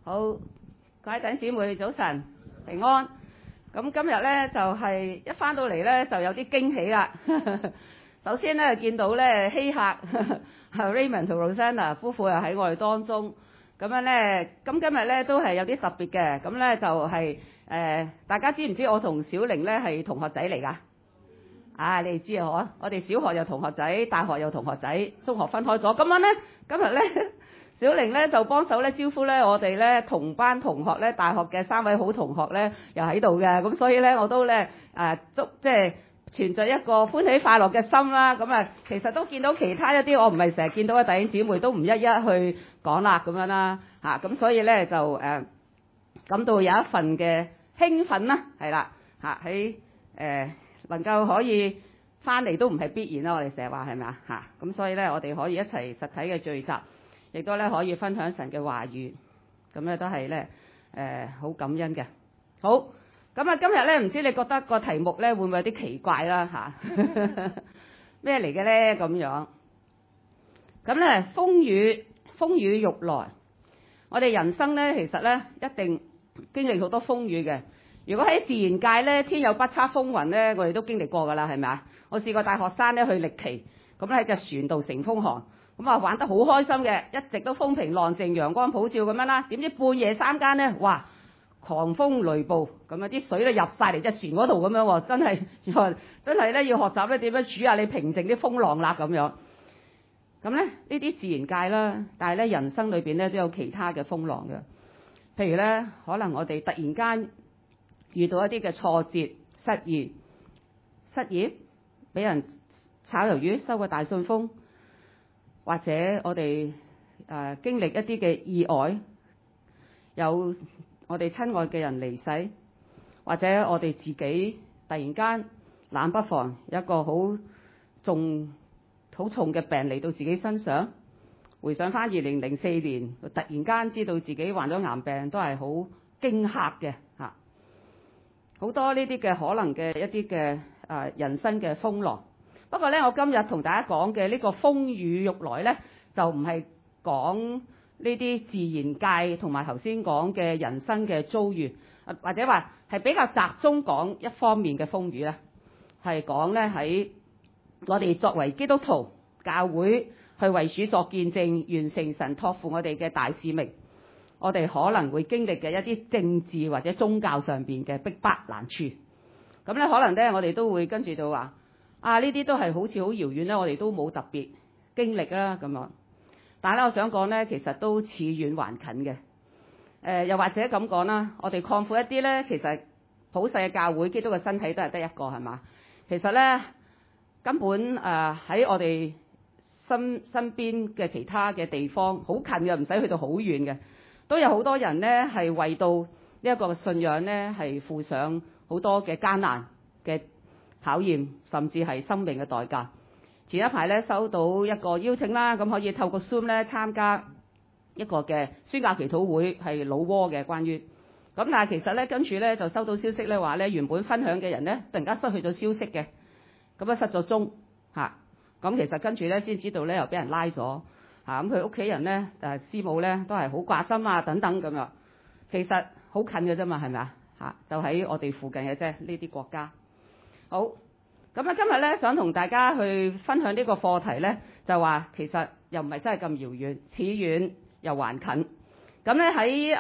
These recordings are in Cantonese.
好，各位弟兄姊妹早晨平安。咁今日咧就係一翻到嚟咧就有啲驚喜啦。首先咧見到咧希客Raymond 同 Rosanna 夫婦又喺我哋當中，咁樣咧，咁今日咧都係有啲特別嘅。咁咧就係大家知唔知我同小玲咧係同學仔嚟㗎？啊，你哋知啊？我哋小學有同學仔，大學有同學仔，中學分開咗。咁樣咧，今日咧。小玲咧就幫手咧招呼咧我哋咧同班同學咧大學嘅3位好同學咧又喺度嘅，咁所以咧我都咧即係存着一個歡喜快樂嘅心啦。咁啊其實都見到其他一啲我唔係成日見到嘅弟兄姊妹都唔一一去講啦咁樣啦嚇，咁所以咧就感到有一份嘅興奮啦，係啦嚇，喺能夠可以翻嚟都唔係必然啦，我哋成日話係咪啊嚇，咁所以咧我哋可以一齊實體嘅聚集。亦都咧可以分享神嘅話語，咁咧都係咧好感恩嘅。好，咁啊今日咧唔知你覺得個題目咧會唔會有啲奇怪啦嚇？咩嚟嘅咧咁樣？咁咧風雨欲來，我哋人生咧其實咧一定經歷好多風雨嘅。如果喺自然界咧天有不測風雲咧，我哋都經歷過㗎啦，係咪啊？我試過帶學生咧去歷奇，咁喺隻船度乘風航。咁啊玩得好開心嘅，一直都風平浪靜、陽光普照咁樣啦。點知半夜3更咧，哇！狂風雷暴，咁啊啲水咧入晒嚟隻船嗰度咁樣喎，真係咧要學習咧點樣處下你平靜啲風浪啦咁樣。咁咧呢啲自然界啦，但係咧人生裏邊咧都有其他嘅風浪嘅。譬如咧，可能我哋突然間遇到一啲嘅挫折、失業，俾人炒魷魚、收個大信封。或者我哋經歷一啲嘅意外，有我哋親愛嘅人離世，或者我哋自己突然間冷不防有一個好重嘅病嚟到自己身上，回想翻2004年，突然間知道自己患咗癌病，都係好驚嚇嘅嚇。好多呢啲嘅可能嘅一啲嘅人生嘅風浪。不過咧，我今日同大家講嘅呢個風雨欲來咧，就唔係講呢啲自然界同埋頭先講嘅人生嘅遭遇，或者話係比較集中講一方面嘅風雨咧，係講咧喺我哋作為基督徒教會去為主作見證，完成神託付我哋嘅大使命，我哋可能會經歷嘅一啲政治或者宗教上邊嘅逼迫難處。咁咧可能咧我哋都會跟住就話。呢啲都係好似好遙遠咧，我哋都冇特別經歷啦咁樣。但係咧，我想講咧，其實都似遠還近嘅。又或者咁講啦，我哋擴闊一啲咧，其實普世嘅教會，基督嘅身體都係得一個係嘛？其實咧，根本喺我哋身邊嘅其他嘅地方，好近嘅，唔使去到好遠嘅，都有好多人咧係為到呢一個信仰咧係付上好多嘅艱難嘅考驗，甚至係生命嘅代價。前一排咧收到一個邀請啦，咁可以透過 Zoom 咧參加一個嘅宣教祈禱會，係老撾嘅關於。咁但係其實咧跟住咧就收到消息咧話咧原本分享嘅人咧突然間失去咗消息嘅，咁啊失咗蹤嚇。咁其實跟住咧先知道咧又俾人拉咗嚇，咁佢屋企人咧師母咧都係好掛心啊等等咁樣。其實好近嘅啫嘛，係咪啊嚇？就喺我哋附近嘅啫，呢啲國家。好，咁啊今日咧想同大家去分享呢個課題咧，就話其實又唔係真係咁遙遠，似遠又還近。咁咧喺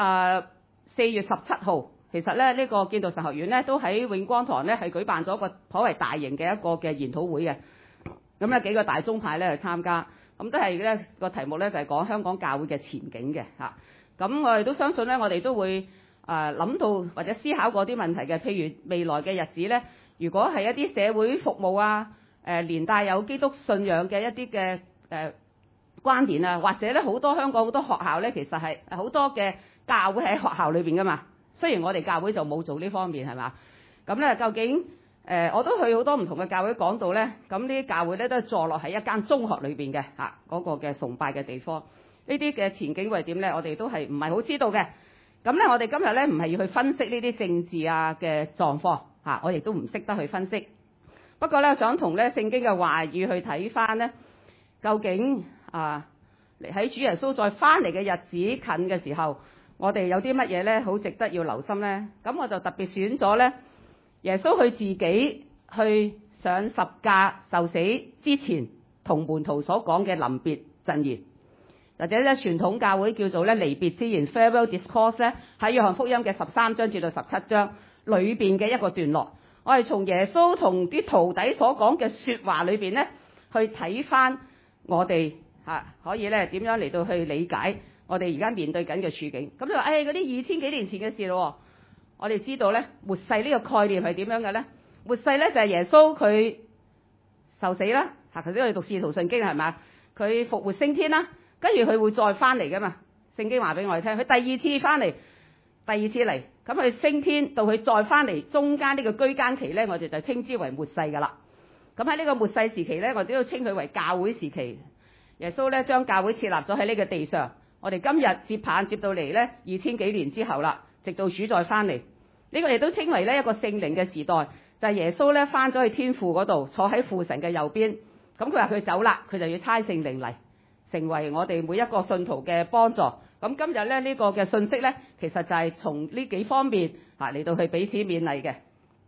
4月17號，其實咧呢個建道神學院咧都喺永光堂咧係舉辦咗個頗為大型嘅一個嘅研討會嘅。咁有幾個大宗派咧去參加，咁都係咧個題目咧就係講香港教會嘅前景嘅嚇。咁我哋都相信咧，我哋都會諗到或者思考過啲問題嘅，譬如未來嘅日子咧。如果係一啲社會服務啊，連帶有基督信仰嘅一啲嘅關聯啊，或者咧好多香港好多學校咧，其實係好多嘅教會喺學校裏邊噶嘛。雖然我哋教會就冇做呢方面係嘛，咁咧究竟我都去好多唔同嘅教會講道咧，咁呢啲教會咧都係坐落喺一間中學裏邊嘅嗰個嘅崇拜嘅地方。呢啲嘅前景會係點咧？我哋都係唔係好知道嘅。咁咧我哋今日咧唔係要去分析呢啲政治啊嘅狀況。我亦都唔識得去分析，不過咧想同咧聖經嘅話語去睇翻咧，究竟喺主耶穌再翻嚟嘅日子近嘅時候， 我哋有啲乜嘢咧好值得要留心咧？咁我就特別選咗咧耶穌佢自己去上十架受死之前同門徒所講嘅臨別贈言，或者咧傳統教會叫做咧離別之言 farewell discourse 咧，喺約翰福音嘅13章至到17章裏邊嘅一個段落。我係從耶穌同啲徒弟所講嘅說話裏邊咧去睇翻我哋可以咧點樣嚟到去理解我哋而家面對緊嘅處境。咁你話嗰啲2000幾年前嘅事咯，我哋知道咧末世呢個概念係點樣嘅咧？末世咧就係耶穌佢受死啦，頭先我哋讀使徒信經係嘛？佢復活升天啦，跟住佢會再翻嚟噶嘛？聖經話俾我哋聽，佢第二次翻嚟，嚟，咁佢升天到佢再翻嚟，中間呢個居間期咧，我哋就稱之為末世噶啦。咁喺呢個末世時期咧，我哋都稱佢為教會時期。耶穌咧將教會設立咗喺呢個地上，我哋今日接棒接到嚟咧2000幾年之後啦，直到主再翻嚟，呢個亦都稱為咧一個聖靈嘅時代。就係耶穌咧翻咗去天父嗰度，坐喺父神嘅右邊。咁佢話佢走啦，佢就要差聖靈嚟，成為我哋每一個信徒嘅幫助。咁今日咧呢個嘅信息咧，其實就係從呢幾方面嚟到去彼此勉勵嘅。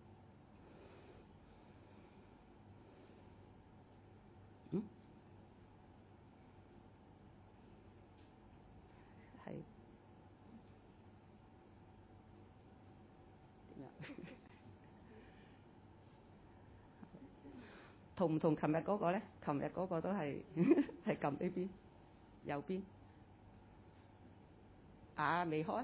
同唔同琴日嗰個咧？琴日嗰個都係係撳呢邊右邊未開，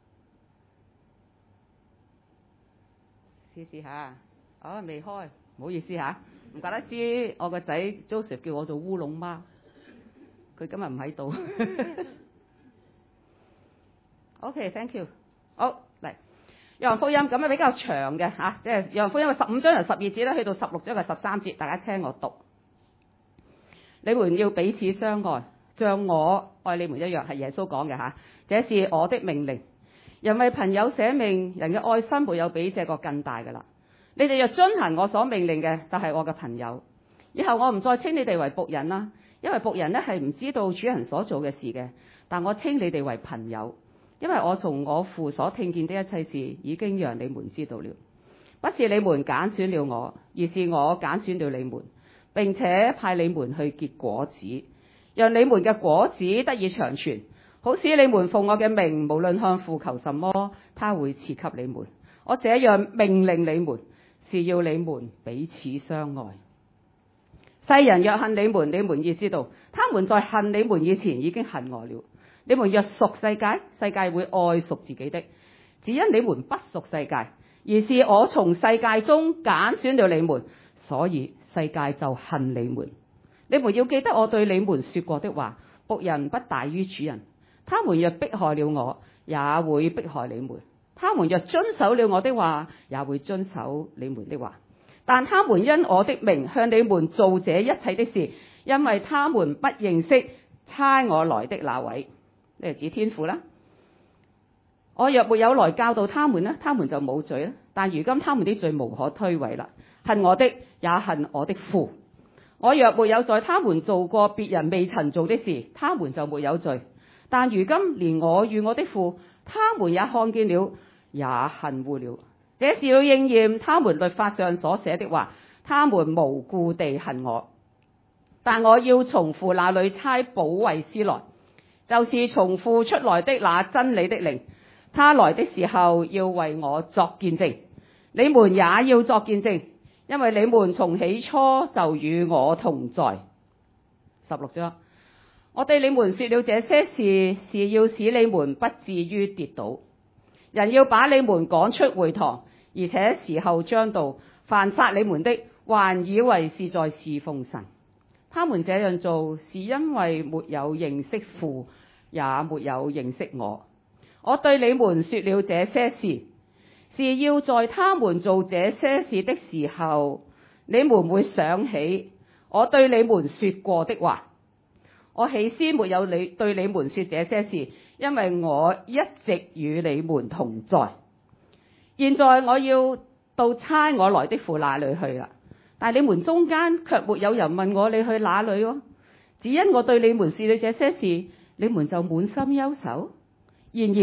試下未開，唔好意思唔怪得知我個仔 Joseph 叫我做烏龍媽，佢今日唔喺度。OK，thank you。好嚟。約翰福音咁比較長嘅即係約翰福音嘅15章由12節咧，去到16章嘅13節，大家聽我讀。你們要彼此相愛，像我愛你們一樣，係耶穌講嘅這是我的命令。人為朋友捨命，人嘅愛心沒有比這個更大嘅啦。你哋若遵行我所命令嘅，就係我嘅朋友。以後我唔再稱你哋為僕人啦，因為僕人咧係唔知道主人所做嘅事嘅，但我稱你哋為朋友。因為我從我父所聽見的一切事已經讓你們知道了，不是你們揀選了我，而是我揀選了你們，並且派你們去結果子，讓你們嘅果子得以長存，好使你們奉我嘅名，無論向父求什麼，他會賜給你們。我這樣命令你們，是要你們彼此相愛。世人若恨你們，你們要知道，他們在恨你們以前已經恨我了。你們若屬世界，世界會愛屬自己的，只因你們不屬世界，而是我從世界中揀選了你們，所以世界就恨你們。你們要記得我對你們說過的話，僕人不大於主人。他們若迫害了我，也會迫害你們。他們若遵守了我的話，也會遵守你們的話。但他們因我的名向你們做這一切的事，因為他們不認識差我來的那位。呢指天父啦。我若沒有來教導他們呢，他們就冇罪啦。但如今他們的罪無可推諉啦。恨我的也恨我的父。我若沒有在他們做過別人未曾做的事，他們就沒有罪。但如今連我與我的父，他們也看見了，也恨惡了。這是要應驗他們律法上所寫的話，他們無故地恨我。但我要從父那裏差保惠師來，就是從父出來的那真理的靈，他來的時候要為我作見證，你們也要作見證，因為你們從起初就與我同在。16章，我對你們說了這些事，是要使你們不至於跌倒。人要把你們趕出會堂，而且時候將到，凡殺你們的，還以為是在侍奉神。他們這樣做，是因為沒有認識父，也沒有認識我。我對你們說了這些事，是要在他們做這些事的時候，你們會想起我對你們說過的話。我起先沒有對你們說這些事，因為我一直與你們同在。現在我要到差我來的父那裏去啦，但你們中間卻沒有人問我你去哪裏喎？只因我對你們說了這些事，你們就滿心憂愁。然而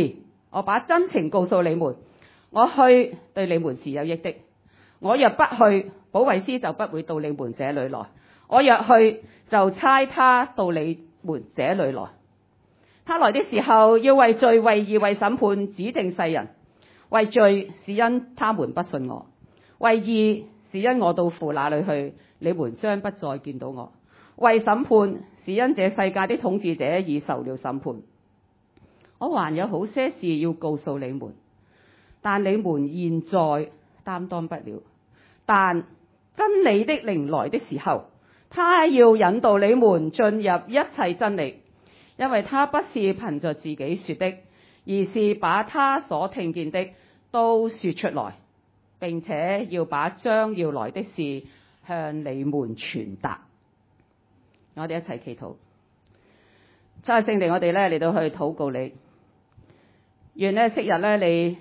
我把真情告訴你們，我去對你們是有益的。我若不去，保惠師就不會到你們這裏來；我若去，就差他到你們這裏來。他來的時候，要為罪、為義、為審判指證世人。為罪是因他們不信我；為義是因我到父那裏去，你們將不再見到我；為審判是因這世界的統治者已受了審判。我還有好些事要告訴你們，但你們現在擔當不了。但真理的靈來的時候，他要引導你們進入一切真理，因為他不是憑着自己說的，而是把他所聽見的都說出來，並且要把將要來的事向你們傳達。我哋一齊祈禱。真係聖靈，我哋咧嚟到去禱告你，願呢昔日咧你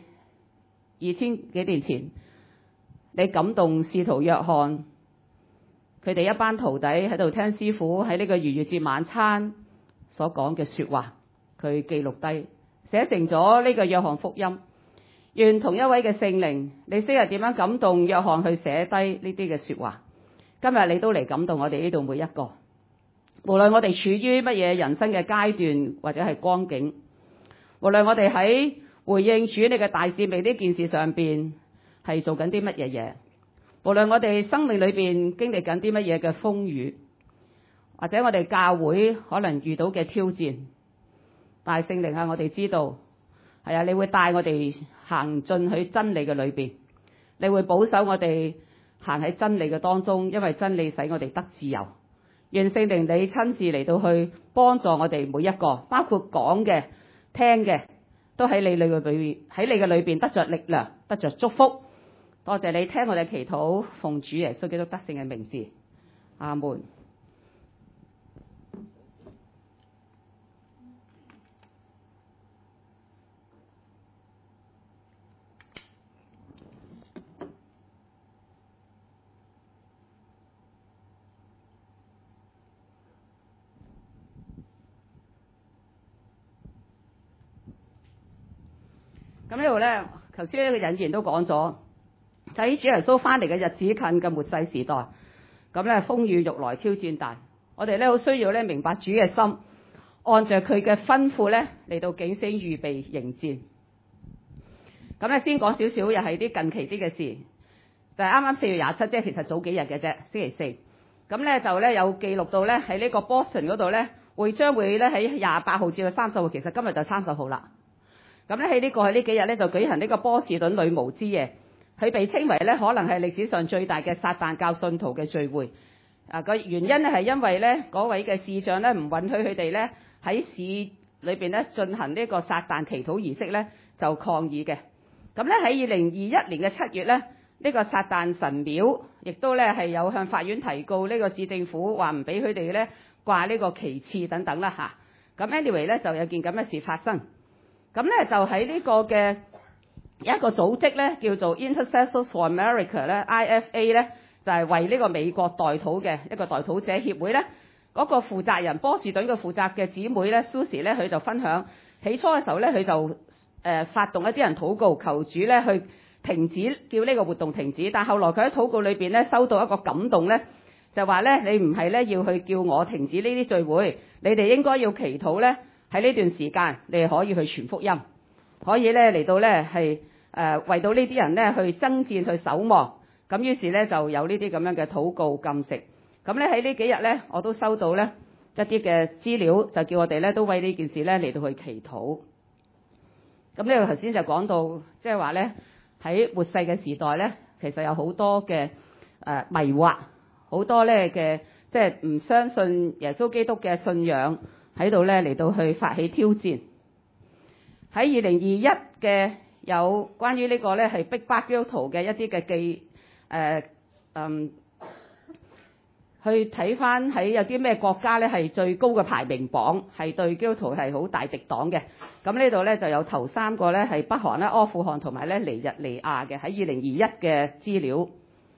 2000幾年前，你感動使徒約翰佢哋一班徒弟喺度聽師傅喺呢個逾越節晚餐所講嘅說話，佢記錄低寫成咗呢個約翰福音。願同一位嘅聖靈，你昔日點樣感動約翰去寫低呢啲嘅說話，今日你都嚟感動我哋呢度每一個。無論我哋處於乜嘢人生嘅階段或者係光景，無論我哋喺回應主你嘅大使命呢件事上邊係做緊啲乜嘢嘢，無論我哋生命裏邊經歷緊啲乜嘢嘅風雨，或者我哋教會可能遇到嘅挑戰，但係聖靈啊，我哋知道係啊，你會帶我哋行進去真理嘅裏邊，你會保守我哋行喺真理嘅當中，因為真理使我哋得自由。願聖靈你親自嚟到去幫助我哋每一個，包括講嘅、聽嘅，都喺你嘅裏邊得着力量，得着祝福。多謝你聽我哋祈禱，奉主耶穌基督得勝嘅名字，阿門。咁呢度咧，頭先呢個引言都講咗，喺主耶穌翻嚟嘅日子近嘅末世時代，咁咧風雨欲來挑戰大，我哋咧好需要咧明白主嘅心，按着佢嘅吩咐咧嚟到警醒預備迎戰。咁咧先講少少，又係啲近期啲嘅事，就係啱啱4月27，即係其實早幾日嘅啫，星期四。咁咧就咧有記錄到咧喺呢個 Boston 嗰度咧，將會咧喺28號至到30號，其實今日就30號啦。咁咧喺呢幾日咧就舉行呢個波士頓女巫之夜，佢被稱為咧可能係歷史上最大嘅撒旦教信徒嘅聚會。個原因咧係因為咧嗰位嘅市長咧唔允許佢哋咧喺市裏邊咧進行呢個撒旦祈禱儀式咧，就抗議嘅。咁咧喺2021年嘅7月咧，呢個撒旦神廟亦都咧係有向法院提告呢個市政府，話唔俾佢哋咧掛呢個旗幟等等啦嚇。咁 anyway 咧就有件咁嘅事發生。咁咧就喺呢個嘅一個組織咧叫做 Intercessors for America 咧 IFA 咧，就係為呢個美國代禱嘅一個代禱者協會咧，嗰個負責人波士頓嘅負責嘅姊妹咧 Susie 咧，佢就分享起初嘅時候咧，佢就發動一啲人禱告求主咧去停止叫呢個活動停止，但後來佢喺禱告裏邊咧收到一個感動咧，就話咧你唔係咧要去叫我停止呢啲聚會，你哋應該要祈禱咧。喺呢段時間，你哋可以去傳福音，可以咧嚟到咧係為到呢啲人咧去爭戰去守望。咁於是咧就有呢啲咁樣嘅禱告禁食。咁咧喺呢幾日咧，我都收到咧一啲嘅資料，就叫我哋咧都為呢件事咧嚟到去祈禱。咁呢個頭先就講到，即係話咧喺末世嘅時代咧，其實有好多嘅迷惑，好多咧嘅即係唔相信耶穌基督嘅信仰。喺度咧嚟到去發起挑戰。喺2021嘅有關於呢個咧係逼迫基督徒嘅一啲嘅去睇翻喺有啲咩國家咧係最高嘅排名榜，係對基督徒係好大敵擋嘅。咁呢度咧就有頭3個咧係北韓啦、阿富汗同埋咧尼日利亞嘅喺2021嘅資料。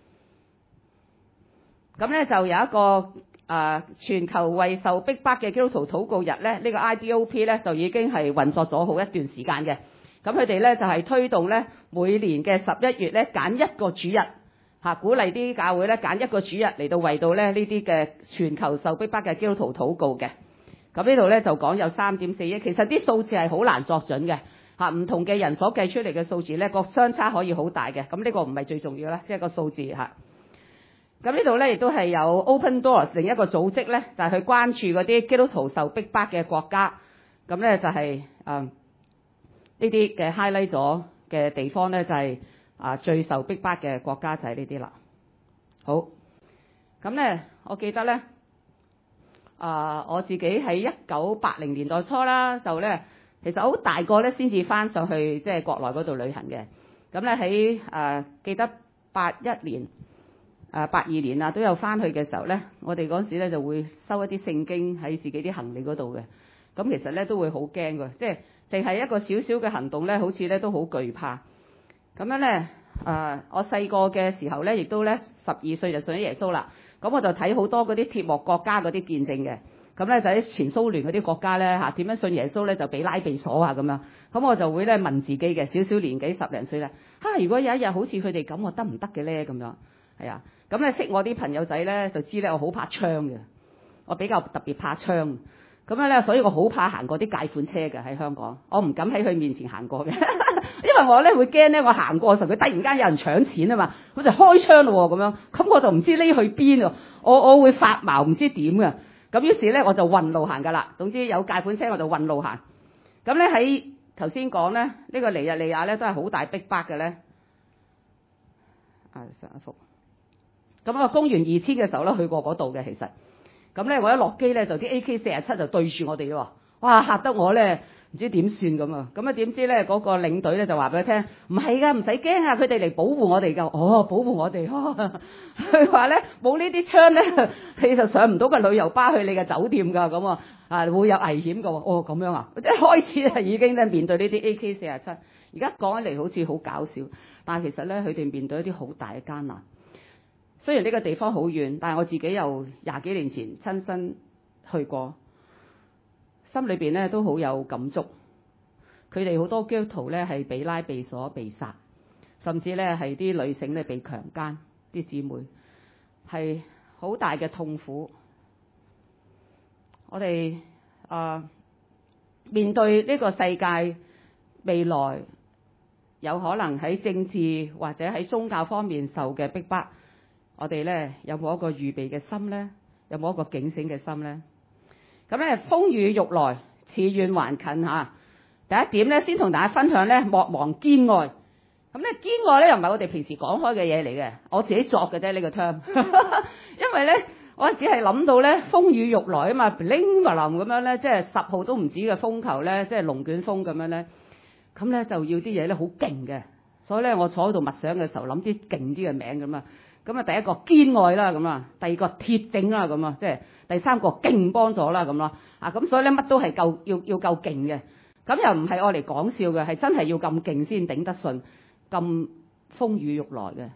咁咧就有一個。全球為受逼迫嘅基督徒禱告日咧，呢個 IDOP 咧就已經係運作咗好一段時間嘅。 咁佢哋咧就係推動咧每年嘅11月咧揀一個主日鼓勵啲教會咧揀一個主日嚟到為到咧呢啲嘅全球受逼迫嘅基督徒禱告嘅。咁呢度咧就講有3.4億，其實啲數字係好難作準嘅唔同嘅人所計出嚟嘅數字咧個相差可以好大嘅。咁呢個唔係最重要啦，即係個數字嚇。咁呢度咧亦都係有 Open Doors 另一個組織咧，就係去關注嗰啲基督徒受逼迫嘅國家。咁咧就係呢啲嘅 highlight 咗嘅地方咧，就係最受逼迫嘅國家就係呢啲啦。好，咁咧我記得咧我自己喺1980年代初啦，就咧其實好大個咧先至翻上去即係國內嗰度旅行嘅。咁咧喺記得81年。82年啊，都有翻去嘅時候咧，我哋嗰時咧就會收一啲聖經喺自己啲行李嗰度嘅。咁其實咧都會好驚㗎，即係淨係一個小小嘅行動咧，好似咧都好懼怕。咁樣咧，我細個嘅時候咧，亦都咧12歲就信咗耶穌啦。咁我就睇好多嗰啲鐵幕國家嗰啲見證嘅。咁咧就喺前蘇聯嗰啲國家咧點樣信耶穌咧就俾拉比鎖咁樣。咁我就會咧問自己嘅，少少年紀10零歲啦，如果有一日好似佢哋咁，我得唔得嘅咧？咁樣係啊。咁咧識我啲朋友仔咧就知咧我好怕槍嘅，我比較特別怕槍。咁樣咧，所以我好怕行過啲解款車嘅喺香港，我唔敢喺佢面前行過嘅，因為我咧會驚咧，我行過嘅時候佢突然間有人搶錢啊嘛，佢就開槍咯咁樣，咁我就唔知匿去邊喎，我會發毛唔知點嘅。咁於是咧我就運路行㗎啦。總之有解款車我就運路行。咁咧喺頭先講咧呢個尼日利亞咧都係好大逼迫嘅咧。上一幅。咁我公元2000嘅時候咧去過嗰度嘅，其實咁咧我一落機咧就啲 AK-47就對住我哋咯，哇嚇得我咧唔知點算咁啊！咁啊點知咧嗰個領隊咧就話俾佢聽，唔係㗎，唔使驚啊，佢哋嚟保護我哋㗎。哦，保護我哋，佢話咧冇呢啲槍咧，你就上唔到個旅遊巴去你嘅酒店㗎，咁會有危險㗎。哦，咁樣啊，即係開始係已經咧面對呢啲 AK-47，而家講起嚟好似好搞笑，但係其實咧佢哋面對一啲好大嘅艱難。雖然呢個地方好遠，但係我自己又20幾年前親身去過，心裏邊咧都好有感觸。佢哋好多基督徒咧係被拉被鎖被殺，甚至咧係啲女性咧被強姦，啲姊妹係好大嘅痛苦。我哋面對呢個世界未來有可能喺政治或者喺宗教方面受嘅逼迫，我哋咧有冇一個預備嘅心咧？有冇一個警醒嘅心咧？咁咧風雨欲來，似遠還近嚇。第一點咧，先同大家分享咧，莫忘兼愛。咁咧兼愛咧又唔係我哋平時講開嘅嘢嚟嘅，我自己作嘅啫呢個 term。因為咧我只係諗到咧風雨欲來啊嘛，拎埋冧咁樣咧，即係10號都唔止嘅風球咧，即係龍捲風咁樣咧。咁咧就要啲嘢咧好勁嘅，所以咧我坐喺度默想嘅時候諗啲勁啲嘅名咁啊。咁啊，第一個堅愛啦，咁啊，第二個鐵證啦，咁啊，即係第三個勁幫助啦，咁咯，咁所以咧乜都係夠要夠勁嘅，咁又唔係我嚟講笑嘅，係真係要咁勁先頂得順，咁風雨欲來嘅。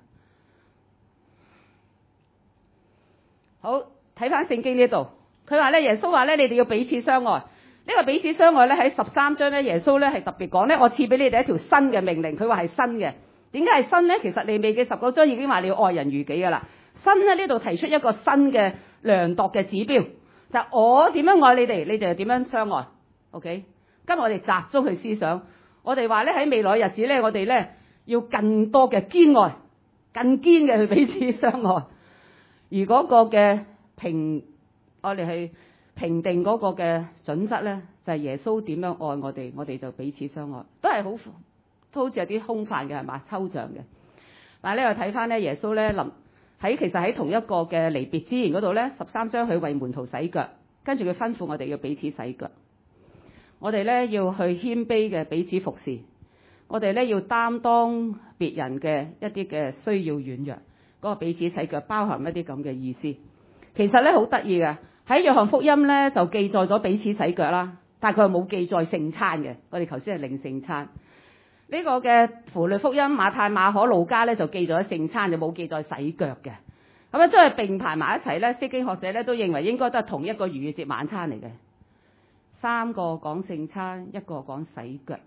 好，睇翻聖經呢度，佢話咧耶穌話咧你哋要彼此相愛，呢個彼此相愛咧喺13章咧耶穌咧係特別講咧，我賜俾你哋一條新嘅命令，佢話係新嘅。點解係新咧？其實利未記19章已經話你要愛人如己㗎啦。新咧呢度提出一個新嘅量度嘅指標，就係我點樣愛你哋，你哋就點樣相愛。OK，今日我哋集中去思想，我哋話咧喺未來日子咧，我哋咧要更多嘅堅愛，更堅嘅去彼此相愛。而嗰個嘅我哋去評定嗰個嘅準則咧，就係耶穌點樣愛我哋，我哋就彼此相愛，都係好似有啲空泛嘅係嘛，抽象嘅。但係咧，我睇翻咧，耶穌咧其實喺同一個嘅離別之言嗰度咧，13章佢為門徒洗腳，跟住佢吩咐我哋要彼此洗腳。我哋咧要去謙卑嘅彼此服侍，我哋咧要擔當別人嘅一啲嘅需要軟弱，嗰個彼此洗腳包含一啲咁嘅意思。其實咧好得意嘅，喺約翰福音咧就記載咗彼此洗腳啦，但係佢冇記載聖餐嘅。我哋頭先係領聖餐。呢個嘅符類福音馬太、馬可、路加咧就記咗聖餐，就冇記載洗腳嘅。咁啊，將佢並排埋一齊咧，釋經學者咧都認為應該都係同一個逾越節晚餐嚟嘅。3個講聖餐，1個講洗腳。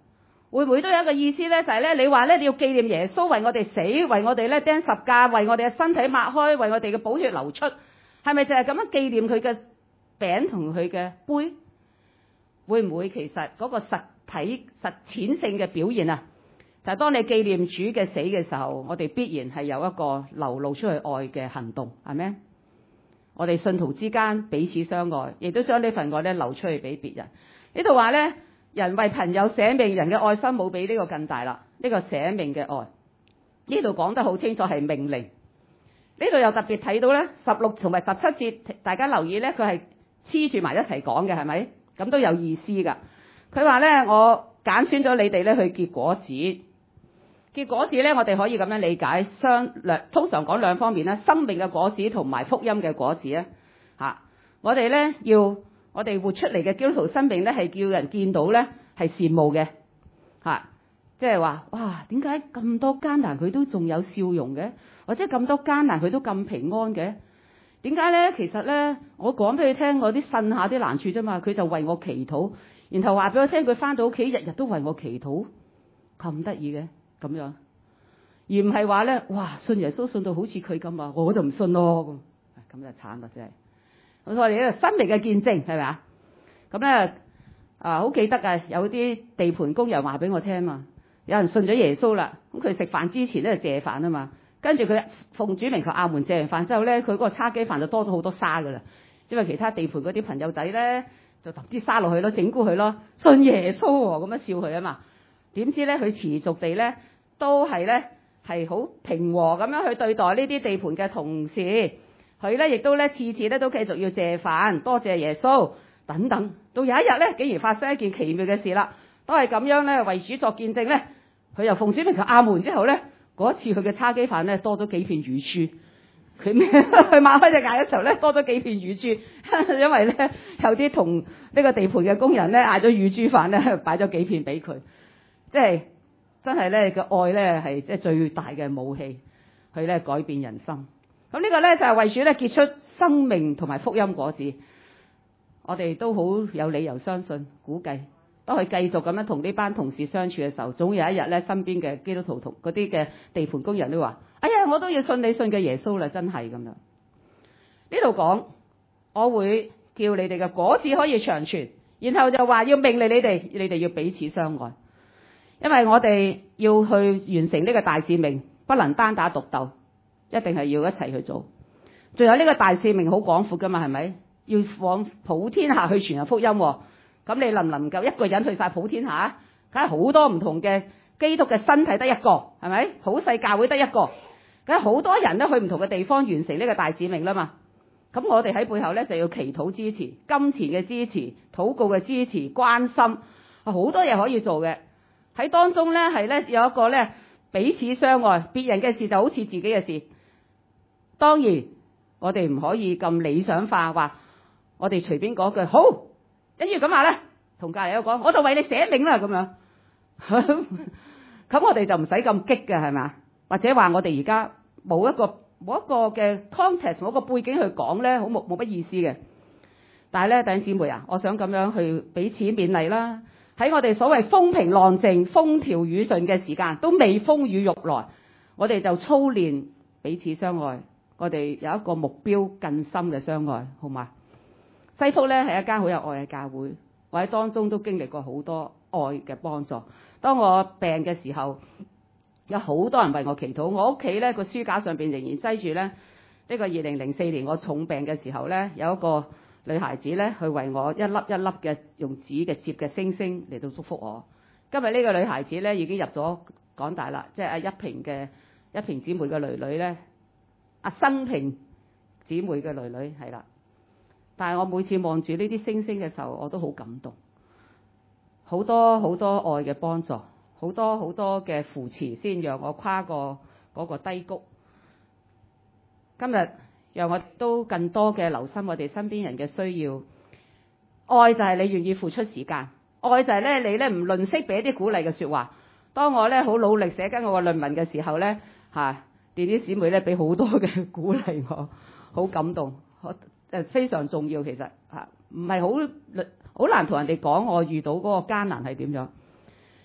會唔會都有一個意思咧？就係咧，你話咧你要紀念耶穌為我哋死，為我哋咧釘十架，為我哋嘅身體擘開，為我哋嘅寶血流出，係咪就係咁樣紀念佢嘅餅同佢嘅杯？會唔會其實嗰個實踐性嘅表現啊？就係當你紀念主嘅死嘅時候，我哋必然係有一個流露出去愛嘅行動，係咪？我哋信徒之間彼此相愛，亦都將呢份愛咧流出去俾別人。呢度話咧，人為朋友捨命，人嘅愛心冇比呢個更大啦。呢個捨命嘅愛，呢度講得好清楚係命令。呢度又特別睇到咧16同埋17節，大家留意咧，佢係黐住埋一齊講嘅，係咪？咁都有意思噶。佢話咧，我揀選咗你哋咧去結果子。結果子咧，我哋可以咁樣理解，通常講兩方面啦，生命嘅果子同埋福音嘅果子啊。嚇，我哋咧我哋活出嚟嘅基督徒生命咧，係叫人見到咧係羨慕嘅。嚇，即係話哇，點解咁多艱難佢都仲有笑容嘅？或者咁多艱難佢都咁平安嘅？點解咧？其實咧，我講俾佢聽，我啲呻下啲難處啫嘛，佢就為我祈禱，然後話俾我聽，佢翻到屋企日日都為我祈禱，咁得意嘅。咁樣，而唔係話咧，哇！信耶穌信到好似佢咁啊，我就唔信咯，咁就慘啦，真係。咁我哋呢個生命嘅見證係咪啊？咁咧好記得啊，有啲地盤工人話俾我聽嘛，有人信咗耶穌啦，咁佢食飯之前咧就謝飯啊嘛，跟住佢奉主名求阿門，謝完飯之後咧，佢嗰個叉雞飯就多咗好多沙噶啦，因為其他地盤嗰啲朋友仔咧就揼啲沙落去咯，整蠱佢咯，信耶穌喎，咁樣笑佢啊嘛。點知咧，佢持續地咧都係咧係好平和咁樣去對待呢啲地盤嘅同事，佢咧亦都咧次次咧都繼續要謝飯，多謝耶穌等等。到有一日咧，竟然發生一件奇妙嘅事啦，都係咁樣咧為主作見證咧，佢又奉主名求阿門之後咧，嗰次佢嘅叉雞飯咧多咗幾片乳豬，佢佢擘開隻眼嘅時候咧多咗幾片乳豬，因為咧有啲同呢個地盤嘅工人咧嗌咗乳豬飯咧，擺咗幾片俾佢。即係真係咧，個愛咧係即係最大嘅武器，去咧改變人生。咁呢個咧就係為主咧結出生命同埋福音果子。我哋都好有理由相信，估計當佢繼續咁樣同呢班同事相處嘅時候，總有一日咧，身邊嘅基督徒同嗰啲嘅地盤工人都話：哎呀，我都要信你信嘅耶穌啦，真係咁樣。呢度講，我會叫你哋嘅果子可以長存，然後就話要命令你哋要彼此相愛。因為我哋要去完成呢個大使命，不能單打獨鬥，一定係要一齊去做。仲有呢個大使命好廣闊噶嘛，係咪？要往普天下去傳揚福音。咁你能唔能夠一個人去晒普天下？梗係好多唔同嘅基督嘅身體得一個，係咪？普世教會得一個，梗係好多人咧去唔同嘅地方完成呢個大使命啦嘛。咁我哋喺背後咧就要祈禱支持、金錢嘅支持、禱告嘅支持、關心，好多嘢可以做嘅。喺當中咧，係咧有一個咧彼此相愛，別人嘅事就好似自己嘅事。當然，我哋唔可以咁理想化，話我哋隨便講句好，跟住咁話咧，同隔離有講，我就為你捨命啦咁樣。咁我哋就唔使咁激嘅係咪？或者話我哋而家冇一個嘅 context，冇一個背景去講咧，好冇乜意思嘅。但係咧，弟兄姊妹啊，我想咁樣去彼此勉勵啦。喺我哋所謂風平浪靜、風調雨順嘅時間，都未風雨欲來，我哋就操練彼此相愛。我哋有一個目標更深嘅相愛，好嗎？西福咧係一間好有愛嘅教會，我喺當中都經歷過好多愛嘅幫助。當我病嘅時候，有好多人為我祈禱。我屋企咧個書架上邊仍然擠住咧呢個2004年我重病嘅時候咧，有一個女孩子咧，去為我一粒一粒嘅用紙嘅接嘅星星嚟到祝福我。今日呢個女孩子咧已經入咗港大啦，即係阿一平姊妹嘅女女咧，阿生平姊妹嘅女女係啦。但係我每次望住呢啲星星嘅時候，我都好感動，好多好多愛嘅幫助，好多好多嘅扶持，先讓我跨過嗰個低谷。今日讓我都更多嘅留心我哋身邊人嘅需要。愛就係你願意付出時間，愛就係咧你咧唔吝嗇俾一啲鼓勵嘅說話。當我咧好努力寫緊我個論文嘅時候咧，弟弟姊妹咧俾好多嘅鼓勵我，好感動，非常重要。其實唔係好難同人哋講我遇到嗰個艱難係點樣。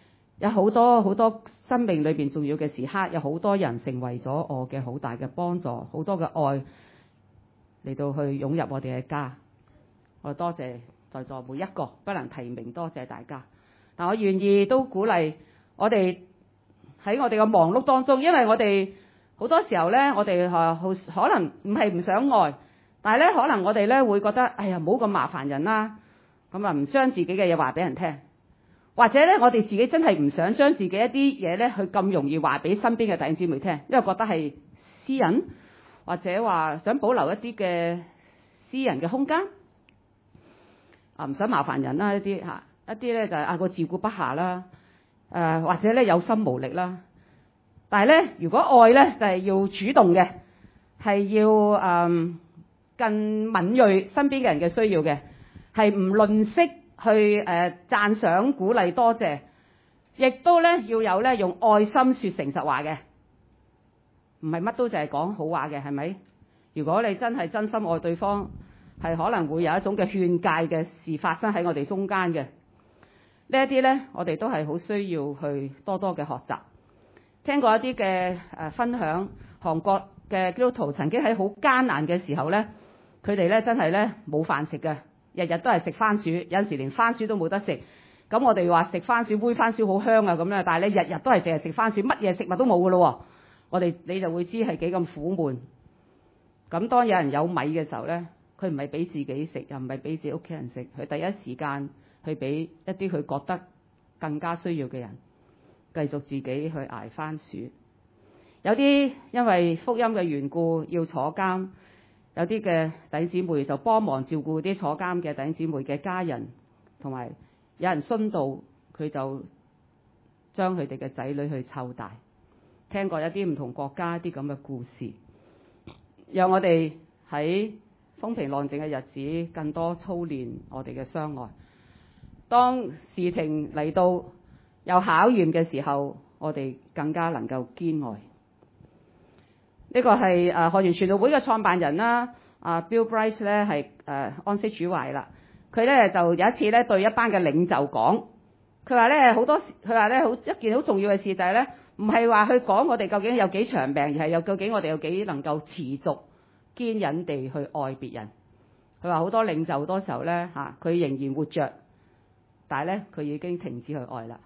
有好多好多生命裏邊重要嘅時刻，有好多人成為咗我嘅好大嘅幫助，好多嘅愛嚟到去湧入我哋嘅家。我多謝在座每一個，不能提名，多謝大家。但我願意都鼓勵我哋喺我哋嘅忙碌當中，因為我哋好多時候呢，我哋可能唔係唔想愛，但係呢，可能我哋呢會覺得，哎呀，唔好咁麻煩人啦，咁啊唔將自己嘅嘢話俾人聽，或者呢，我哋自己真係唔想將自己一啲嘢呢去咁容易話俾身邊嘅弟兄姊妹聽，因為覺得係私隱，或者話想保留一啲嘅私人嘅空間，唔想麻煩人啦，一啲呢就係個照顧不暇啦，或者呢有心無力啦。但係呢，如果愛呢就係要主動嘅，係要更敏銳身邊嘅人嘅需要嘅，係唔吝嗇去讚賞、鼓勵、多謝，亦都呢要有呢用愛心說誠實話嘅，唔係乜都就係講好話嘅，係咪？如果你真係真心愛對方，係可能會有一種嘅勸誡嘅事發生喺我哋中間嘅。呢一啲呢，我哋都係好需要去多多嘅學習。聽過一啲嘅分享，韓國嘅基督徒曾經喺好艱難嘅時候呢，佢哋呢真係呢冇飯食嘅，日日都係食番薯，有陣時連番薯都冇得食。咁我哋話食番薯煨番薯好香啊咁咧，但係咧日日都係淨係食番薯，乜嘢食物都冇噶咯。你就會知係幾咁苦悶。咁當有人有米嘅時候呢，佢唔係俾自己食，又唔係俾自己屋企人食，佢第一時間去俾一啲佢覺得更加需要嘅人，繼續自己去捱番薯。有啲因為福音嘅緣故要坐監，有啲嘅弟兄姊妹就幫忙照顧啲坐監嘅弟兄姊妹嘅家人，同埋有人殉道，佢就將佢哋嘅仔女去湊大。聽過一啲唔同國家一啲咁嘅故事，讓我哋喺風平浪靜嘅日子更多操練我哋嘅相愛。當事情嚟到有考驗嘅時候，我哋更加能夠堅愛。呢個係學園傳道會嘅創辦人啦，Bill Bright 咧係安息主懷啦。佢咧就有一次咧對一班嘅領袖講，佢話咧好多時，佢話咧一件好重要嘅事就係咧，唔係話去講我哋究竟有幾長命，而係究竟我哋有幾能夠持續堅忍地去愛別人。佢話好多領袖好多時候咧佢仍然活着，但係咧佢已經停止去愛啦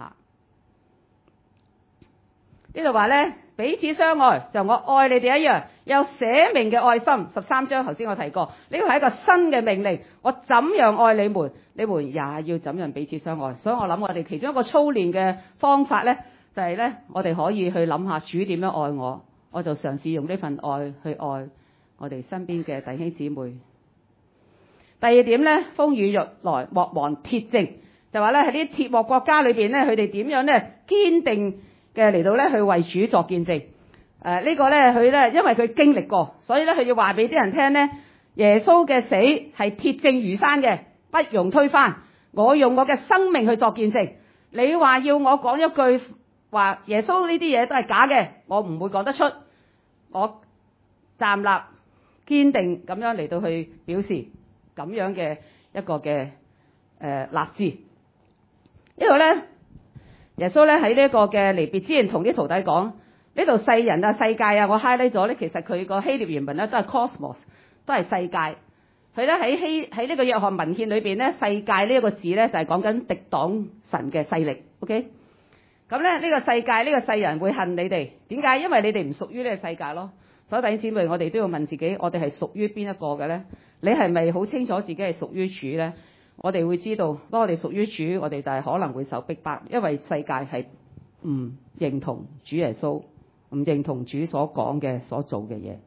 呢度話咧彼此相愛，就我愛你哋一樣，有捨命嘅愛心。13章頭先我提過，呢個係一個新嘅命令，我怎樣愛你們，你們也要怎樣彼此相愛。所以我諗我哋其中一個操練嘅方法咧，就係咧我哋可以去諗下主點樣愛我，我就嘗試用呢份愛去愛我哋身邊嘅弟兄姊妹。第二點咧，風雨欲來莫忘鐵證，就話咧喺啲鐵幕國家裏邊咧，佢哋點樣咧堅定嘅嚟到咧去為主作見證。呢個咧佢咧因為佢經歷過，所以咧佢要話俾啲人聽咧，耶穌嘅死係鐵證如山嘅，不容推翻。我用我嘅生命去作見證。你話要我講一句話耶穌呢啲嘢都係假嘅，我唔會講得出。我站立堅定咁樣嚟到去表示咁樣嘅一個嘅立志。呢個咧耶穌咧喺呢一個嘅離別之前同啲徒弟講，呢度世人啊世界啊，我 highlight 咗咧，其實佢個希臘原文咧都係 cosmos， 都係世界。佢咧喺呢個約翰文獻裏邊咧，世界呢一個字咧就係講緊敵擋神嘅勢力。OK， 咁咧呢個世界呢個世人會恨你哋，點解？因為你哋唔屬於呢個世界咯。所以弟兄姊妹，我哋都要問自己，我哋係屬於邊一個嘅咧？你係咪好清楚自己係屬於主咧？我哋會知道，當我哋屬於主，我哋就係可能會受逼迫，因為世界係唔認同主耶穌，唔認同主所講嘅、所做嘅嘢。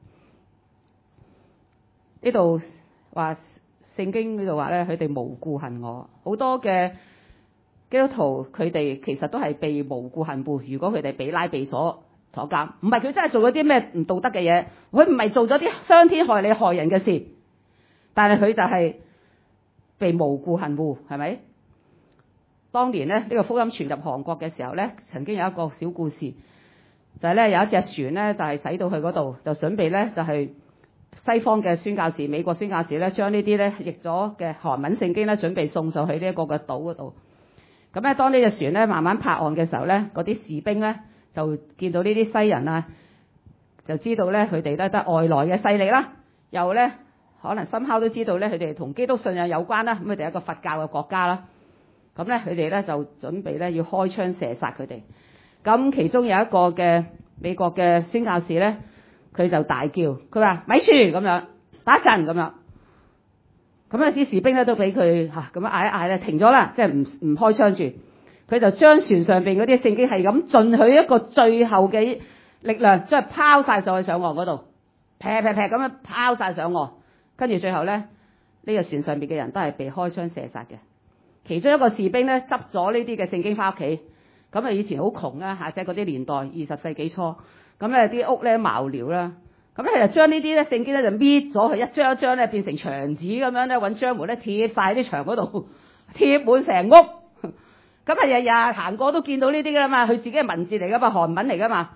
呢度話聖經呢度話咧，佢哋無故恨我。好多嘅基督徒佢哋其實都係被無故恨惡。如果佢哋被拉被鎖坐監，唔係佢真係做咗啲咩唔道德嘅嘢，佢唔係做咗啲傷天害理害人嘅事，但係佢就係被無故恨惡，係咪？當年咧呢個福音傳入韓國嘅時候咧，曾經有一個小故事，就係咧有一隻船咧就係駛到去嗰度，就準備咧就係西方嘅宣教士、美國宣教士咧將呢啲咧譯咗嘅韓文聖經咧準備送上去呢一個嘅島嗰度。 咁咧，當呢隻船咧慢慢泊岸嘅時候咧，嗰啲士兵咧就見到呢啲西人啊，就知道咧佢哋咧得外來嘅勢力啦，又咧可能深刻都知道咧佢哋同基督信仰有關啦，咁佢哋係一個佛教嘅國家啦。咁咧佢哋咧就準備咧要開槍射殺佢哋。咁其中有一個嘅美國嘅宣教士咧，佢就大叫，佢話咪住咁樣，打一陣咁樣。咁啲士兵咧都俾佢咁樣嗌一嗌咧停咗啦，即係唔開槍住。佢就將船上邊嗰啲聖經係咁盡佢一個最後嘅力量，即係拋晒上去上岸嗰度，劈咁樣拋晒上岸。跟住最後咧，呢個船上邊嘅人都係被開槍射殺嘅。其中一個士兵咧執咗呢啲嘅聖經翻屋企。咁以前好窮啊，即係嗰啲年代20世紀初，咁啲屋咧茅寮啦，咁咧就將呢啲咧聖經咧就搣咗佢一張一張咧變成牆紙咁樣咧，揾漿糊咧貼晒啲牆嗰度，貼滿成屋。咁日日行過都見到呢啲㗎啦嘛，佢自己係文字嚟㗎嘛，韓文嚟㗎嘛。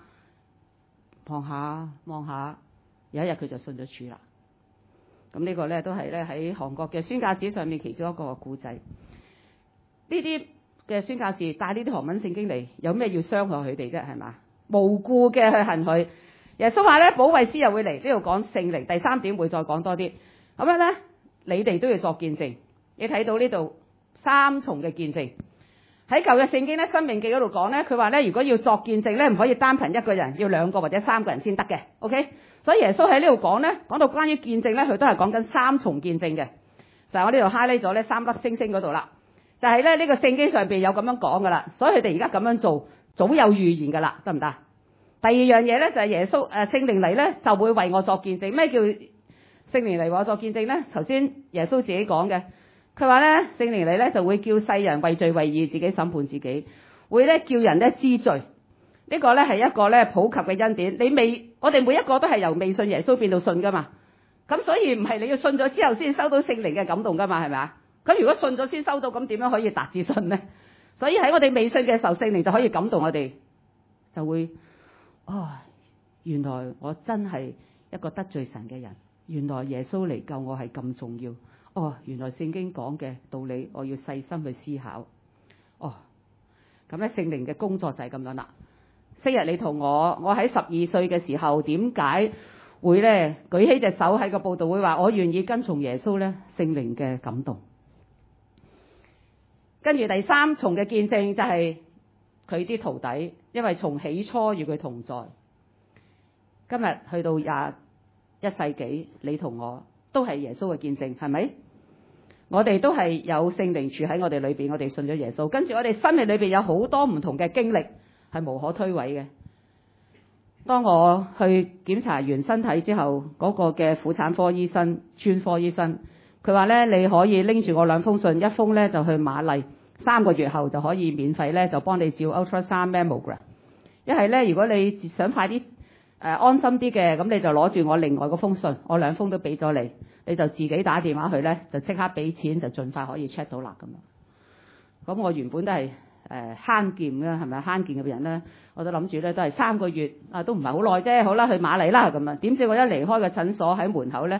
望下，有一日佢就信咗主啦。咁呢個咧都係咧喺韓國嘅宣教史上面其中一個故仔。呢啲嘅宣教士帶呢啲韓文聖經嚟，有咩要傷害佢哋啫？係嘛，無故嘅去恨佢。耶穌話咧，保惠師又會嚟呢度講聖靈，第3點會再講多啲。咁樣咧，你哋都要作見證。你睇到呢度3重嘅見證。喺舊嘅聖經咧，《申命記》嗰度講咧，佢話咧，如果要作見證咧，唔可以單憑一個人，要2個或者3個人先得嘅。OK， 所以耶穌喺呢度講咧，講到關於見證咧，佢都係講緊3重見證嘅。就係我呢度 highlight 咗咧3粒星星嗰度啦。就係咧呢個聖經上邊有咁樣講噶啦，所以佢哋而家咁樣做，早有預言噶啦，得唔得？第二樣嘢咧就係耶穌聖靈嚟咧就會為我作見證。咩叫聖靈嚟為我作見證咧？頭先耶穌自己講嘅，佢話咧聖靈嚟咧就會叫世人為罪為義，自己審判自己，會咧叫人咧知罪。呢個咧係一個咧普及嘅恩典。我哋每一個都係由未信耶穌變到信噶嘛，咁所以唔係你要信咗之後先收到聖靈嘅感動噶嘛，係咪啊？咁如果信咗先收到，咁點樣可以達至信呢？所以喺我哋未信嘅時候，聖靈就可以感動我哋，就會原來我真係一個得罪神嘅人，原來耶穌嚟救我係咁重要。原來聖經講嘅道理，我要細心去思考。咁咧聖靈嘅工作就係咁樣啦。昔日你同我喺12歲嘅時候，點解會咧舉起隻手喺個佈道會話我願意跟從耶穌咧？聖靈嘅感動。跟住第3重嘅見證就係佢啲徒弟，因為從起初與佢同在，今日去到21世紀，你同我都係耶穌嘅見證，係咪？我哋都係有聖靈住喺我哋裏邊，我哋信咗耶穌，跟住我哋生命裏邊有好多唔同嘅經歷係無可推諉嘅。當我去檢查完身體之後，嗰個嘅婦產科醫生、專科醫生，佢話咧你可以拎住我2封信，一封咧就去瑪麗，3個月後就可以免費咧就幫你照 ultrasound mammogram。一係咧如果你想快啲安心啲嘅，咁你就攞住我另外嗰封信，我2封都俾咗你，你就自己打電話去咧，就即刻俾錢，就盡快可以 check 到啦咁樣。咁我原本都係慳儉嘅，係咪慳儉嘅人咧？我都諗住咧都係3個月都唔係好耐啫，好啦，去瑪麗啦咁樣。點知我一離開個診所喺門口咧，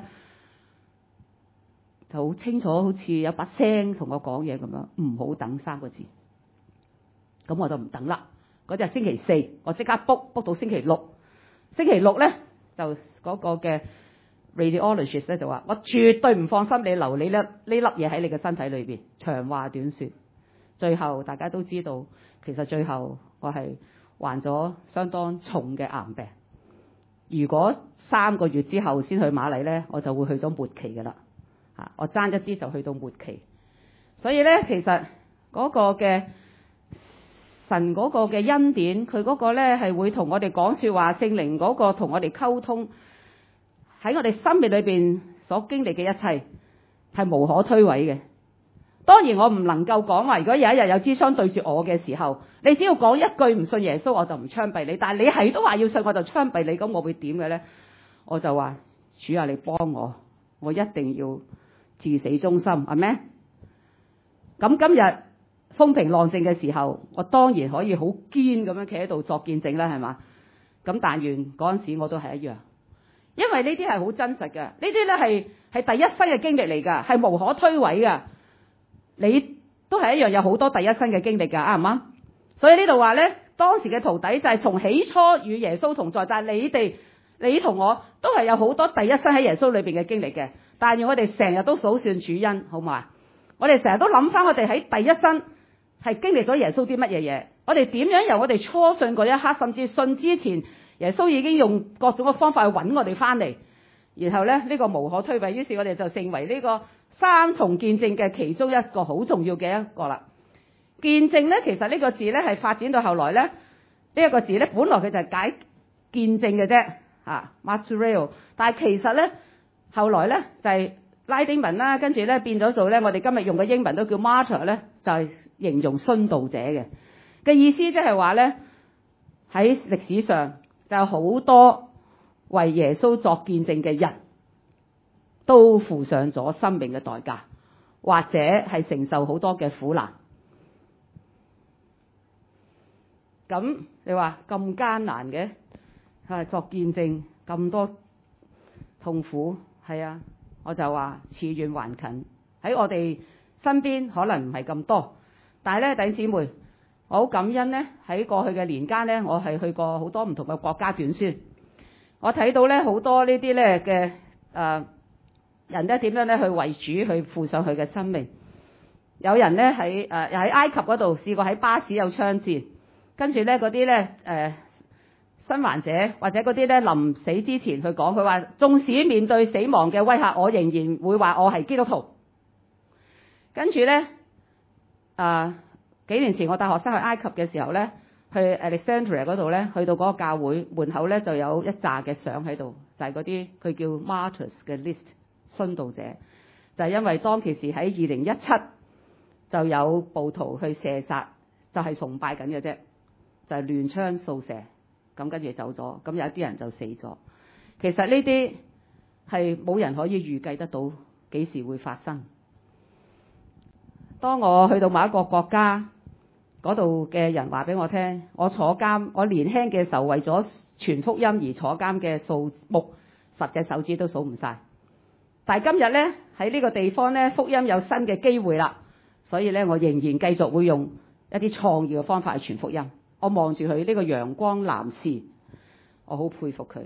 就好清楚，好似有把聲同我講嘢咁樣，唔好等3個字。咁我就唔等啦。嗰日星期4，我即刻 book 到星期6。星期6咧就嗰個嘅 radiologist 咧就話：我絕對唔放心你留你呢粒嘢喺你嘅身體裏邊。長話短說，最後大家都知道，其實最後我係患咗相當重嘅癌病。如果3個月之後先去瑪麗咧，我就會去咗末期噶啦。我爭一啲就去到末期。所以咧，其實嗰個嘅神嗰個嘅恩典，佢嗰個咧係會同我哋講說話，聖靈嗰個同我哋溝通，喺我哋生命裏邊所經歷嘅一切係無可推諉嘅。當然我唔能夠講話，如果有一日有支槍對住我嘅時候，你只要講一句唔信耶穌，我就唔槍斃你。但係你係都話要信，我就槍斃你，咁我會點嘅咧？我就話主啊，你幫我，我一定要至死忠心，係咩？咁今日風平浪靜嘅時候，我當然可以好堅咁樣企喺度作見證啦，係嘛？咁但願嗰陣時我都係一樣，因為呢啲係好真實嘅，呢啲咧係第一生嘅經歷嚟㗎，係無可推諉㗎。你都係一樣有好多第一身嘅經歷㗎，啱唔啱？所以呢度話咧，當時嘅徒弟就係從起初與耶穌同在，就係你同我都係有好多第一身喺耶穌裏邊嘅經歷嘅。但係我哋成日都數算主恩，好唔好啊？我哋成日都諗翻我哋喺第一身係經歷咗耶穌啲乜嘢嘢，我哋點樣由我哋初信嗰一刻，甚至信之前，耶穌已經用各種嘅方法去揾我哋翻嚟，然後咧呢個無可推諉，於是我哋就成為呢個三重見證嘅其中一個好重要嘅一個啦。見證咧，其實呢個字咧係發展到後來咧，呢一個字咧本來佢就係解見證嘅啫，martyrio， 但係其實咧後來咧就係拉丁文啦，跟住咧變咗做咧我哋今日用嘅英文都叫 martyr 咧，就係形容殉道者嘅意思，即係話咧喺歷史上就有好多為耶穌作見證嘅人都付上咗生命嘅代價，或者係承受好多嘅苦難。咁你話咁艱難嘅作見證咁多痛苦，係啊，我就話似遠還近，喺我哋身邊可能唔係咁多，但係咧弟兄姊妹，我好感恩咧，喺過去嘅年間咧，我係去過好多唔同嘅國家短宣，我睇到咧好多呢啲咧嘅人咧點樣咧去為主去付上佢嘅生命。有人咧喺喺埃及嗰度試過喺巴士有槍戰，跟住咧嗰啲咧生還者或者嗰啲咧臨死之前去講，佢話縱使面對死亡嘅威嚇，我仍然會話我係基督徒。跟住咧幾年前我帶學生去埃及嘅時候咧，去 Alexandria 嗰度咧，去到嗰個教會門口咧就有一紮嘅相喺度，就係嗰啲佢叫 Martyrs 嘅 list 殉道者，就係因為當其時喺2017就有暴徒去射殺，就係崇拜緊嘅啫，就係亂槍掃射，咁跟住走咗，咁有一啲人就死咗。其實呢啲係冇人可以預計得到幾時會發生。當我去到某一個國家，嗰度嘅人話俾我聽，我坐監，我年輕嘅時候為咗傳福音而坐監嘅數目10隻手指都數唔晒。但係今日呢，喺呢個地方呢，福音有新嘅機會啦，所以呢，我仍然繼續會用一啲創意嘅方法去傳福音。我望住佢呢個陽光男士，我好佩服佢。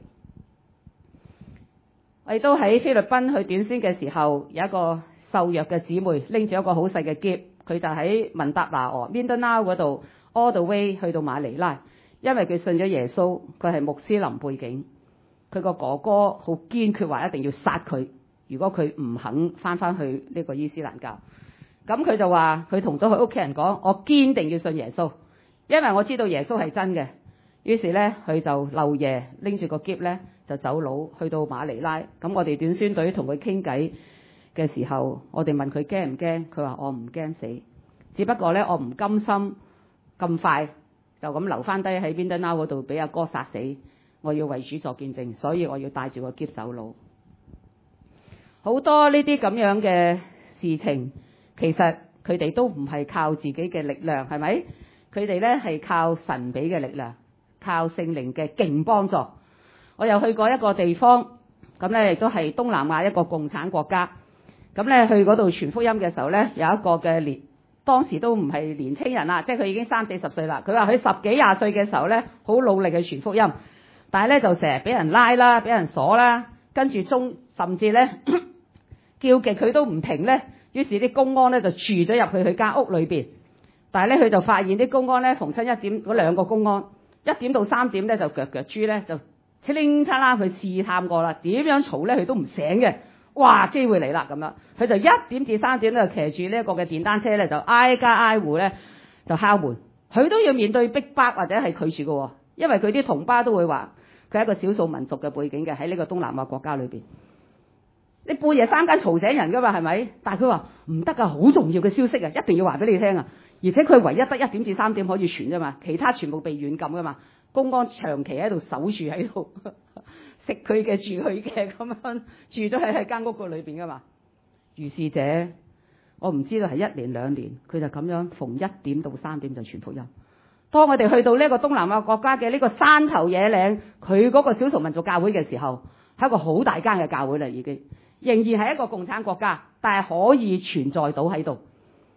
我亦都喺菲律賓去短宣嘅時候，有一個瘦弱嘅姊妹拎住一個好細嘅篋，佢就喺文達拿俄 Mindanao 嗰度 all the way 去到馬尼拉，因為佢信咗耶穌，佢係穆斯林背景，佢個哥哥好堅決話一定要殺佢，如果佢唔肯翻去呢個伊斯蘭教。咁佢就話佢同咗佢屋企人講，我堅定要信耶穌，因為我知道耶穌係真嘅。於是咧佢就漏夜拎住個篋咧就走佬去到馬尼拉。咁我哋短宣隊同佢傾偈嘅時候，我哋問佢驚唔驚，佢話我唔驚死，只不過咧我唔甘心咁快就咁留翻低喺邊德撈嗰度俾阿哥殺死，我要為主作見證，所以我要帶住個篋走佬。好多呢啲咁樣嘅事情，其實佢哋都唔係靠自己嘅力量，係咪？佢哋咧係靠神俾嘅力量，靠聖靈嘅勁幫助。我又去過一個地方，咁咧亦都係東南亞一個共產國家。咁咧去嗰度傳福音嘅時候咧，有一個嘅當時都唔係年青人啦，即係佢已經30-40歲啦。佢話佢10幾20歲嘅時候咧，好努力去傳福音，但係咧就成日俾人拉啦，俾人鎖啦，跟住甚至咧叫極佢都唔停咧。於是啲公安咧就住咗入去佢間屋裏邊，但係咧佢就發現啲公安咧逢親1點嗰2個公安1點到3點咧就腳豬咧就嘁哩嚓啦去試探過啦，點樣嘈咧佢都唔醒嘅。哇！機會嚟啦咁樣，佢就1點至3點咧騎住呢一個嘅電單車咧就挨家挨戶咧就敲門，佢都要面對逼迫或者係拒絕嘅，因為佢啲同胞都會話佢係一個少數民族嘅背景嘅，喺呢個東南亞國家裏邊。你半夜3更嘈醒人噶嘛，係咪？但係佢話唔得噶，好重要嘅消息啊，一定要話俾你聽啊！而且佢唯一得1點至3點可以傳啫嘛，其他全部被軟禁噶嘛。公安長期喺度守住喺度，食佢嘅住佢嘅咁樣住咗喺間屋個裏邊噶嘛。如是者，我唔知道係1年2年，佢就咁樣逢1點到3點就傳福音。當我哋去到呢個東南亞國家嘅呢個山頭野嶺，佢嗰個少數民族教會嘅時候，係一個好大間嘅教會啦，已經。仍然係一個共產國家，但係可以存在到喺度。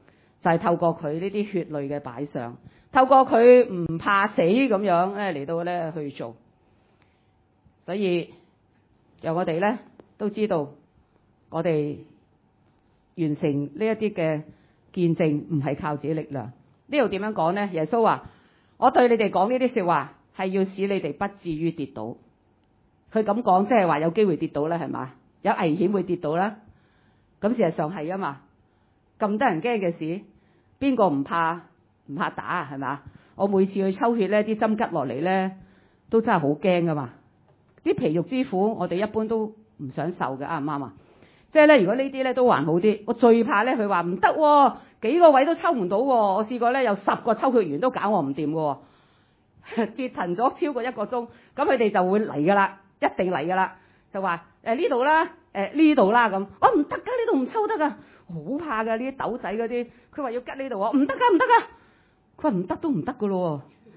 就係透過佢呢啲血淚嘅擺上，透過佢唔怕死咁樣咧嚟到咧去做。所以讓我哋咧都知道，我哋完成呢一啲嘅見證唔係靠自己力量。呢度點樣講呢？耶穌話：我對你哋講呢啲說話係要使你哋不至於跌倒。佢咁講即係話有機會跌倒啦，係嘛？有危險會跌倒啦。咁事實上係啊嘛。咁得人驚嘅事，邊個唔怕打啊？係嘛？我每次去抽血咧，啲針吉落嚟咧，都真係好驚噶嘛。啲皮肉之苦，我哋一般都唔想受嘅，啱唔啱啊？即係咧，如果呢啲咧都還好啲，我最怕咧，佢話唔得，幾個位都抽唔到。我試過咧，有10個抽血員都搞我唔掂嘅，折騰咗超過1個鐘，咁佢哋就會嚟噶啦，一定嚟噶啦，就話呢度啦，呢度啦咁。我唔得噶，呢度唔抽得噶，好怕噶呢啲豆仔嗰啲。佢話要吉呢度，唔得噶，唔得噶。佢話唔得都唔得噶咯。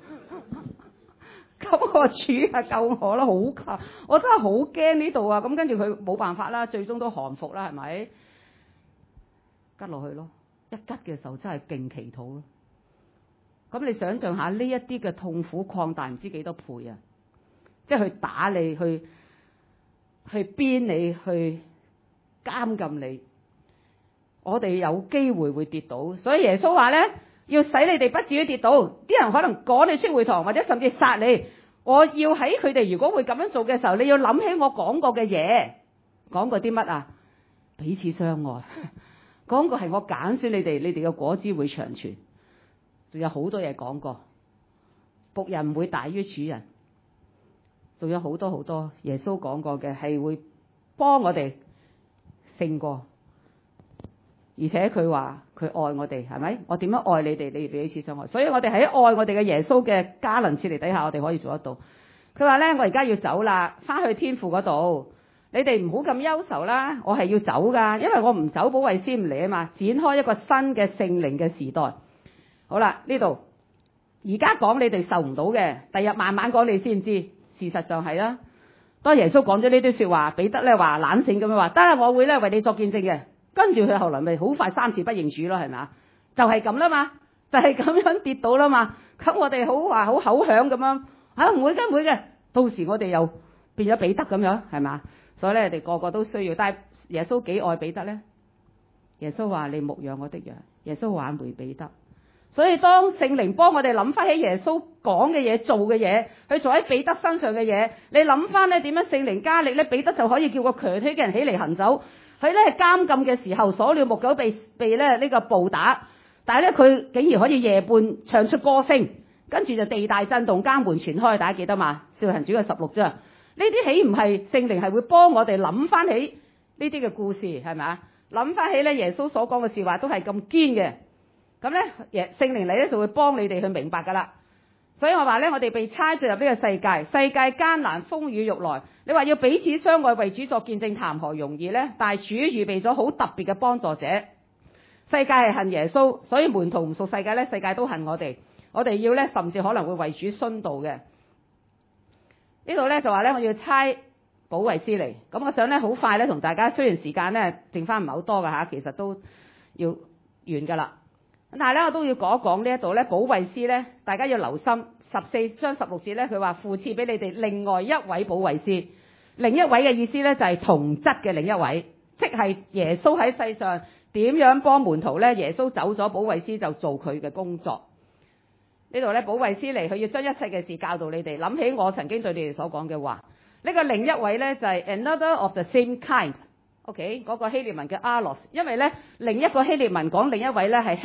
咁我主啊救我啦，好怕，我真係好驚呢度啊！咁跟住佢冇辦法啦，最終都降服啦，係咪？吉落去咯，一吉嘅時候真係勁祈禱咯。咁你想象下呢一啲嘅痛苦擴大唔知幾多倍啊！即係去打你，去鞭你，去監禁你。我哋有機會會跌倒，所以耶穌話咧，要使你哋不至於跌倒。啲人可能趕你出會堂，或者甚至殺你。我要喺佢哋如果會咁樣做嘅時候，你要諗起我講過嘅嘢。講過啲乜啊？彼此相愛。講過係我揀選你哋，你哋嘅果子會長存。仲有好多嘢講過。僕人唔會大於主人。仲有好多好多耶穌講過嘅係會幫我哋勝過。而且佢話佢愛我哋，係咪？我點樣愛你哋？你哋彼此相愛。所以我哋喺愛我哋嘅耶穌嘅加能設立底下，我哋可以做得到。佢話咧：我而家要走啦，翻去天父嗰度。你哋唔好咁憂愁啦，我係要走噶，因為我唔走，保惠師唔嚟啊嘛。展開一個新嘅聖靈嘅時代。好啦，呢度而家講你哋受唔到嘅，第日慢慢講你先知。事實上係啦。當耶穌講咗呢啲說話，彼得咧話懶醒咁樣話：得啦，我會咧為你作見證嘅。跟住佢後來咪好快3次不認主咯，係咪啊？就係咁啦嘛，就係咁樣跌倒啦嘛。咁我哋好話好口響咁樣嚇，唔會嘅，唔會嘅。到時我哋又變咗彼得咁樣，係嘛？所以咧，你哋個個都需要。但係耶穌幾愛彼得咧？耶穌話：你牧養我的羊。耶穌挽回彼得。所以當聖靈幫我哋諗翻起耶穌講嘅嘢、做嘅嘢，去做喺彼得身上嘅嘢，你諗翻咧點樣聖靈加力咧，彼得就可以叫個瘸腿嘅人起嚟行走。佢咧監禁嘅時候，鎖了木狗被咧呢個暴打，但係咧佢竟然可以夜半唱出歌聲，跟住就地大震動，監門全開，大家記得嘛？使徒行傳嘅16章，呢啲豈唔係聖靈係會幫我哋諗翻起呢啲嘅故事，係咪啊？諗翻起咧耶穌所講嘅事話都係咁堅嘅，咁咧聖靈嚟咧就會幫你哋去明白噶啦。所以我話咧，我哋被差進入呢個世界，世界艱難風雨欲來。你話要彼此相愛，為主作見證，談何容易呢？但係主預備咗好特別嘅幫助者。世界係恨耶穌，所以門徒唔屬世界咧，世界都恨我哋。我哋要咧，甚至可能會為主殉道嘅。呢度咧就話咧，我要差保惠師嚟。咁我想咧好快咧同大家，雖然時間咧剩翻唔係好多噶吓，其實都要完噶啦。但係咧，我都要講一講呢一度咧，保惠師咧，大家要留心14章16節咧，佢話父賜俾你哋另外一位保惠師，另一位嘅意思咧就係同質嘅另一位，即係耶穌喺世上點樣幫門徒咧，耶穌走咗，保惠師就做佢嘅工作。呢度咧，保惠師嚟，佢要將一切嘅事教導你哋，諗起我曾經對你哋所講嘅話。呢個另一位咧就係 another of the same kind。OK， 嗰個希臘文嘅 allos， 因為咧另一個希臘文講另一位咧係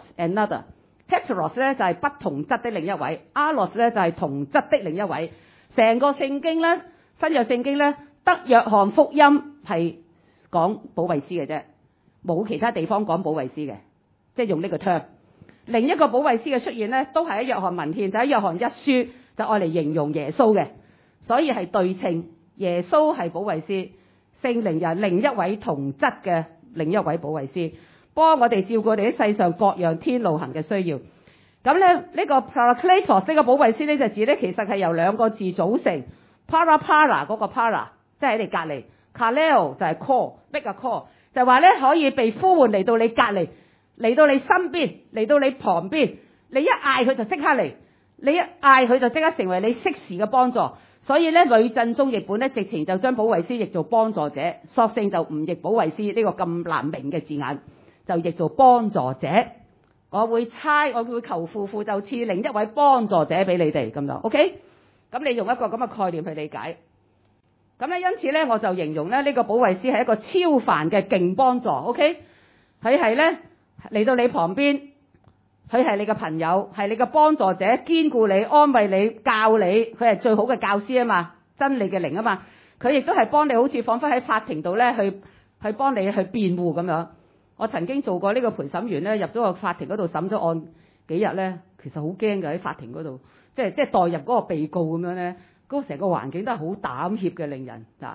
heteros，another。heteros 咧就係不同質的另一位 ，allos 咧就係同質的另一位。成個聖經咧，新約聖經咧，得約翰福音係講保惠師嘅啫，冇其他地方講保惠師嘅，即係用呢個 term。另一個保惠師嘅出現咧，都係喺約翰文獻，就喺約翰一書，就愛嚟形容耶穌嘅，所以係對稱。耶穌係保惠師。聖靈又係另一位同質嘅另一位保惠師，幫我哋照顧我哋喺世上各樣天路行嘅需要。咁咧呢個 Parakletos 呢個保惠師呢隻字咧，其實係由2個字組成 ，para 嗰個 para 即係喺你隔離 ，kaleo 就係 call，make a call 就話咧可以被呼喚嚟到你隔離， 嚟到你身邊，嚟到你旁邊，你一嗌佢就即刻嚟，你一嗌佢就即刻成為你適時嘅幫助。所以咧，呂振中譯本咧，直情就將保惠師譯做幫助者，索性就唔譯保惠師呢個咁難明嘅字眼，就譯做幫助者。我會求父，父就賜另一位幫助者俾你哋咁就 OK。咁你用一個咁嘅概念去理解。咁咧，因此咧，我就形容咧呢個保惠師係一個超凡嘅勁幫助。OK，佢係咧嚟到你旁邊，佢係你嘅朋友，係你嘅幫助者，堅固你、安慰你、教你，佢係最好嘅教師啊嘛，真理嘅靈啊嘛。佢亦都係幫你，好似彷彿喺法庭度咧去幫你去辯護咁樣。我曾經做過呢個陪審員咧，入咗個法庭嗰度審咗案幾日咧，其實好驚嘅喺法庭嗰度，即係代入嗰個被告咁樣咧，嗰個成個環境都係好膽怯嘅，令人嗱。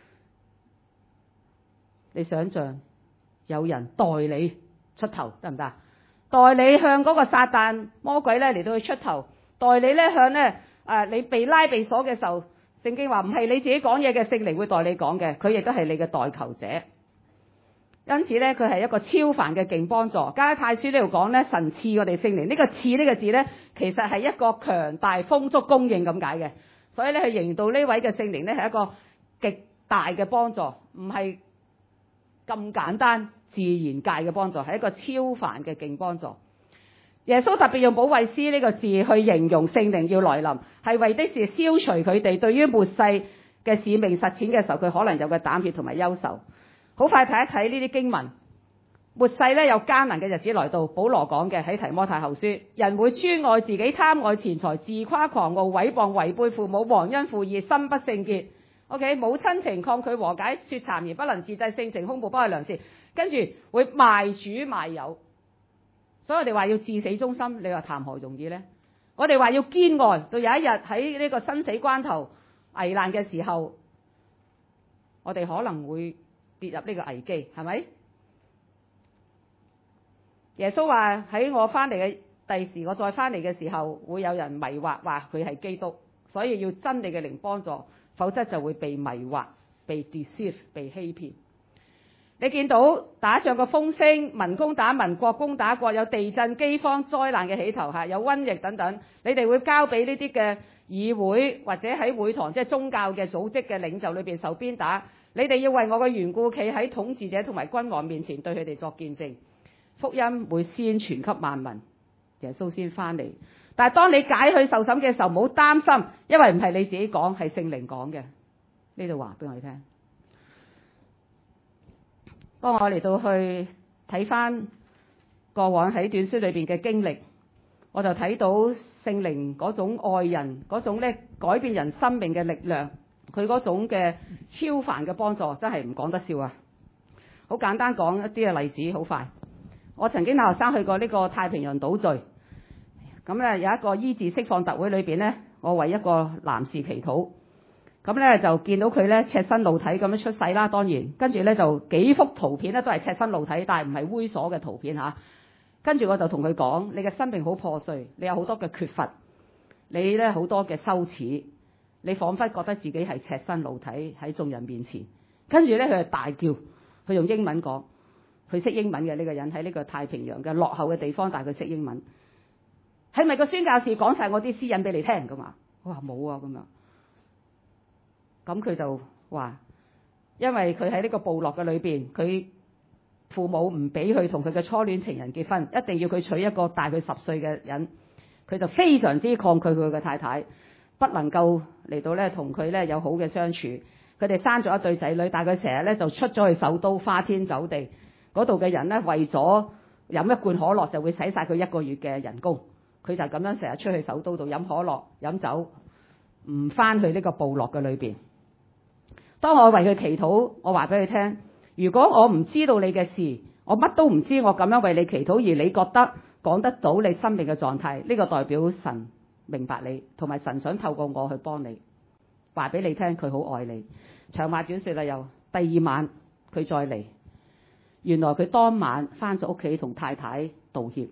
你想象有人代你出頭得唔得？代你向嗰個撒旦魔鬼咧嚟到去出頭，代你咧向咧你被拉被鎖嘅時候，聖經話唔係你自己講嘢嘅，聖靈會代你講嘅，佢亦都係你嘅代求者。因此咧，佢係一個超凡嘅勁幫助。加拉太書呢度講咧，神賜我哋聖靈，呢個賜呢個字咧，其實係一個強大豐足供應咁解嘅。所以咧，佢形容到呢位嘅聖靈咧係一個極大嘅幫助，唔係咁簡單自然界嘅幫助，係一個超凡嘅勁幫助。耶穌特別用保惠師呢個字去形容聖靈要來臨，係為的是消除佢哋對於末世嘅使命實踐嘅時候，佢可能有嘅膽怯同埋憂愁。好快睇一睇呢啲經文，末世咧有艱難嘅日子來到。保羅講嘅喺提摩太後書，人會專愛自己，貪愛錢財，自誇狂傲，毀謗，違背父母，忘恩負義，心不聖潔。OK， 冇親情，抗拒和解，說讒言，不能自制，性情兇暴，不愛良善，跟住會賣主賣友。所以我哋話要至死忠心，你話談何容易呢？我哋話要堅愛，到有一日喺呢個生死關頭危難嘅時候，我哋可能會跌入呢個危機，係咪？耶穌話喺我翻嚟嘅第時，我再翻嚟嘅時候，會有人迷惑話佢係基督，所以要真理嘅靈幫助，否則就會被迷惑、被 deceive、被欺騙。你見到打仗嘅風聲，民攻打民，國攻打國，有地震、饑荒、災難嘅起頭嚇，有瘟疫等等，你哋會交俾呢啲嘅議會或者喺會堂，即係宗教嘅組織嘅領袖裏邊受鞭打。你哋要為我嘅緣故，企喺統治者同埋君王面前，對佢哋作見證。福音會先傳給萬民，耶穌先翻嚟。但係當你解去受審嘅時候，唔好擔心，因為唔係你自己講，係聖靈講嘅。呢度話俾我哋聽。當我嚟到去睇翻過往喺短書裏邊嘅經歷，我就睇到聖靈嗰種愛人、嗰種咧改變人生命嘅力量，佢嗰種嘅超凡嘅幫助，真係唔講得笑啊！好簡單講一啲嘅例子，好快。我曾經帶學生去過呢個太平洋島嶼，咁咧有一個醫治釋放特會裏邊咧，我為一個男士祈禱。咁咧就見到佢咧赤身露體咁樣出世啦，當然跟住咧就幾幅圖片咧都係赤身露體，但係唔係猥瑣嘅圖片嚇。跟住我就同佢講：你嘅生命好破碎，你有好多嘅缺乏，你咧好多嘅羞恥，你彷彿覺得自己係赤身露體喺眾人面前。跟住咧佢就大叫，佢用英文講，佢識英文嘅呢個人喺呢個太平洋嘅落後嘅地方，但係佢識英文。係咪個宣教士講晒我啲私隱俾你聽㗎嘛？我話冇啊咁樣。咁佢就話，因為佢喺呢個部落嘅裏邊，佢父母唔俾佢同佢嘅初戀情人結婚，一定要佢娶一個大佢10歲嘅人。佢就非常之抗拒佢嘅太太，不能夠嚟到咧同佢咧有好嘅相處。佢哋生咗一對仔女，但係佢成日咧就出咗去首都花天酒地嗰度嘅人咧，為咗飲一罐可樂就會使晒佢1個月嘅人工。佢就咁樣成日出去首都度飲可樂飲酒，唔翻去呢個部落嘅裏邊。當我為佢祈禱，我話俾佢聽：如果我唔知道你嘅事，我乜都唔知，我咁樣為你祈禱，而你覺得講得到你生命嘅狀態，呢個代表神明白你，同埋神想透過我去幫你，話俾你聽佢好愛你。長話短說啦，又第二晚佢再嚟，原來佢當晚翻咗屋企同太太道歉，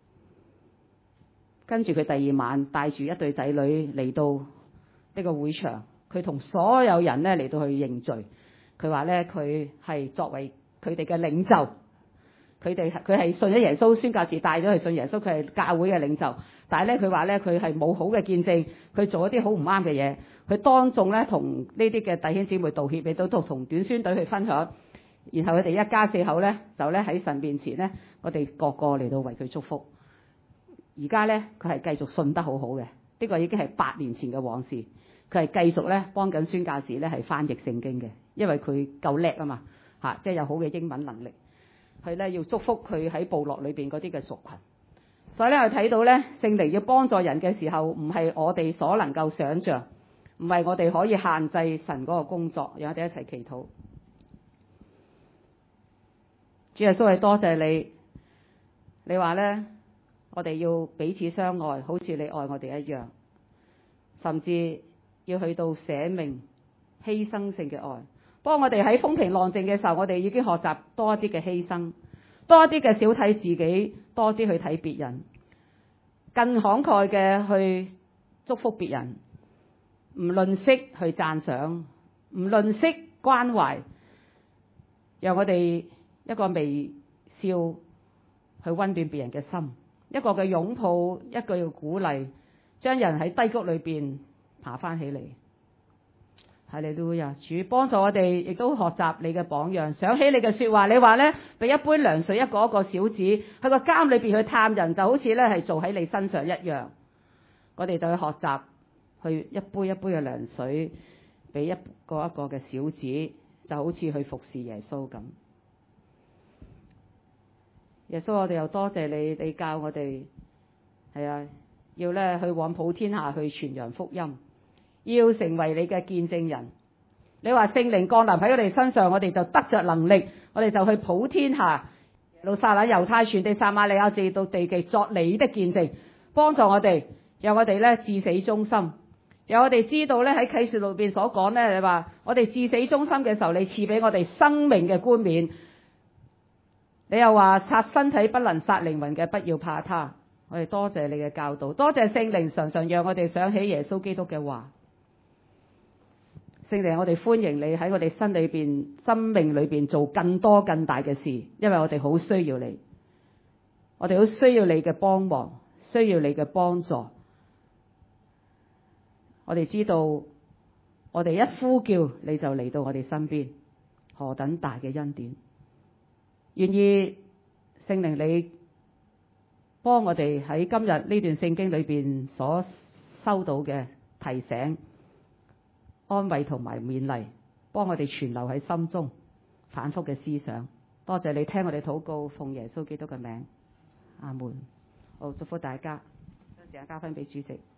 跟住佢第二晚帶住一對仔女嚟到呢個會場。佢同所有人咧嚟到去認罪，佢話咧佢係作為佢哋嘅領袖， 佢係信咗耶穌，宣教士帶咗去信耶穌，佢係教會嘅領袖。但係咧佢話咧佢係冇好嘅見證，佢做一啲好唔啱嘅嘢，佢當眾咧同呢啲嘅弟兄姊妹道歉，亦都同短宣隊去分享。然後佢哋一家四口咧就咧喺神面前咧，我哋個個嚟到為佢祝福。而家咧佢係繼續信得好好嘅，呢個已經係8年前嘅往事。佢係繼續咧幫緊宣教士咧係翻譯聖經嘅，因為佢夠叻啊嘛嚇，即係有好嘅英文能力。佢咧要祝福佢喺部落裏邊嗰啲嘅族群。所以咧我睇到咧聖靈要幫助人嘅時候，唔係我哋所能夠想像，唔係我哋可以限制神嗰個工作。讓我哋一齊祈禱。主耶穌，係多謝你，你話咧我哋要彼此相愛，好似你愛我哋一樣，甚至要去到捨命犧牲性嘅愛。幫我哋喺風平浪靜嘅時候，我哋已經學習多一啲嘅犧牲，多一啲嘅少睇自己，多啲去睇別人，更慷慨嘅去祝福別人，唔吝嗇去讚賞，唔吝嗇關懷，讓我哋一個微笑去溫暖別人嘅心，一個嘅擁抱，一句嘅鼓勵，將人喺低谷裏邊爬翻起嚟。哈利路亞，主幫助我哋，亦都學習你嘅榜樣，想起你嘅說話。你話咧，俾一杯涼水一個小子去個監裏邊去探人，就好似咧係做喺你身上一樣。我哋就去學習，去一杯一杯嘅涼水，俾一個嘅小子，就好似去服侍耶穌咁。耶穌，我哋又多謝你，你教我哋係啊，要咧去往普天下去傳揚福音。要成為你嘅見證人，你話聖靈降臨喺我哋身上，我哋就得着能力，我哋就去普天下，耶路撒冷、猶太、全地、撒瑪利亞，直到地極作你的見證，幫助我哋，讓我哋咧至死忠心，讓我哋知道咧喺啟示錄邊所講咧，你話我哋至死忠心嘅時候，你賜俾我哋生命嘅冠冕。你又話殺身體不能殺靈魂嘅，不要怕他。我哋多謝你嘅教導，多謝聖靈常常讓我哋想起耶穌基督嘅話。聖靈，我哋歡迎你喺我哋生命裏邊做更多更大嘅事，因為我哋好需要你，我哋好需要你嘅幫忙，需要你嘅幫助。我哋知道，我哋一呼叫你就嚟到我哋身邊，何等大嘅恩典！願意聖靈你幫我哋喺今日呢段聖經裏邊所收到嘅提醒、安慰同埋勉勵，幫我哋存留喺心中，反覆嘅思想。多謝你聽我哋禱告，奉耶穌基督嘅名，阿門。好，祝福大家，將時間交翻俾主席。